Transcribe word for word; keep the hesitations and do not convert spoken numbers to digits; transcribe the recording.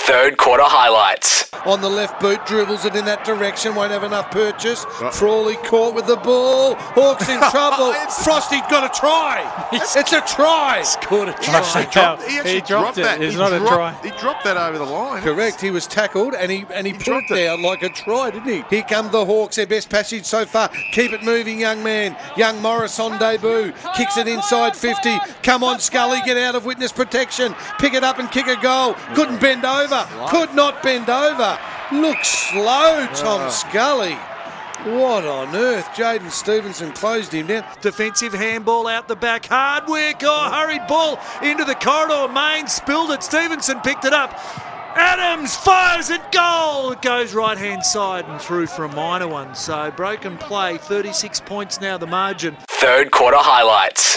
Third quarter highlights. On the left boot, dribbles it in that direction, won't have enough purchase. Frawley caught with the ball. Hawks in trouble. Frosty got a try. It's a try. Scored a He try. actually dropped, he actually He dropped dropped it. that. It's He not a dropped- try. He dropped that over the line. Correct. He was tackled and he and he, He put dropped it it. down like a try, didn't he? Here come the Hawks. Their best passage so far. Keep it moving, young man. Young Morris on debut. Kicks it inside fifty. Come on, Scully. Get out of witness protection. Pick it up and kick a goal. Couldn't bend over. Could not bend over. Looks slow, Tom Scully. What on earth? Jaden Stevenson closed him down. Defensive handball out the back. Hardwick. Oh, hurried ball into the corridor. Main spilled it. Stevenson picked it up. Adams fires it. Goal. It goes right hand side and through for a minor one. So broken play. thirty-six points now the margin. Third quarter highlights.